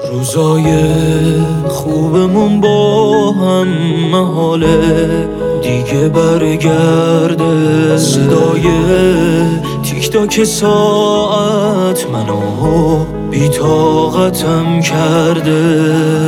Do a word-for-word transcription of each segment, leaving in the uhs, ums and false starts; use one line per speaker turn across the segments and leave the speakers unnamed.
روزای خوبمون با هم محاله دیگه برگرده. صدای تیک تاک ساعت منو بی طاقتم کرده.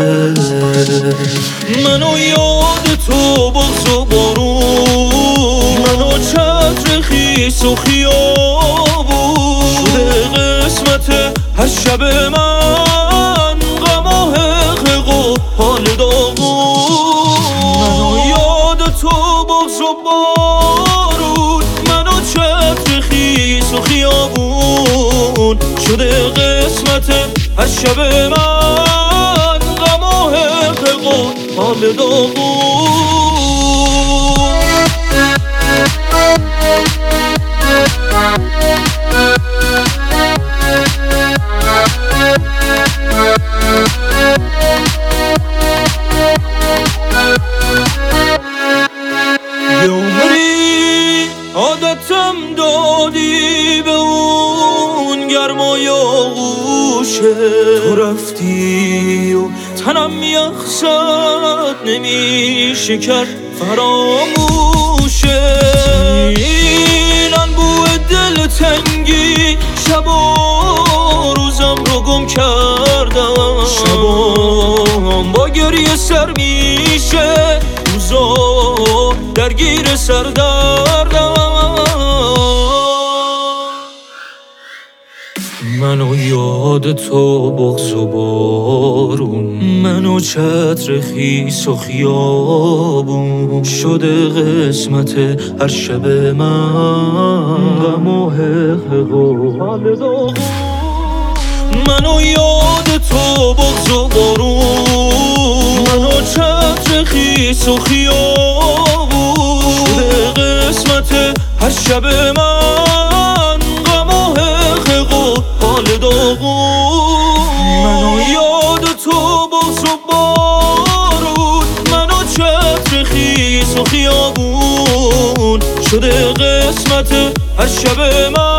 منو یاد تو بغض و بارون، منو چتر خیس و خیابون شده قسمت هر شب من، غم و حقق و حال داغون. منو یاد تو بغض و بارون، منو چتر خیس و خیابون شده قسمت هر شب من، غم و حقق و حال داغون. یه عمری عادتم دادی به اون گرمای آغوشه، تو رفتی و تنم یخ زد نمیشه کرد فراموشه. این انبوه دلتنگی شب و روزم رو گم کردم، شبام با گریه سر میشه، روزا درگیر سردردم. منو یاد تو بغض و بارون، منو چتر خیس و خیابون شده قسمت هر شب من، غم و حقق و حال داغون. منو یاد تو بغض و بارون، منو چتر خیس و خیابون شده قسمت هر شب من، غم و حقق و حال داغون. منو یاد تو بغض و بارون، منو چتر خیس و خیابون شده قسمت هر شب من.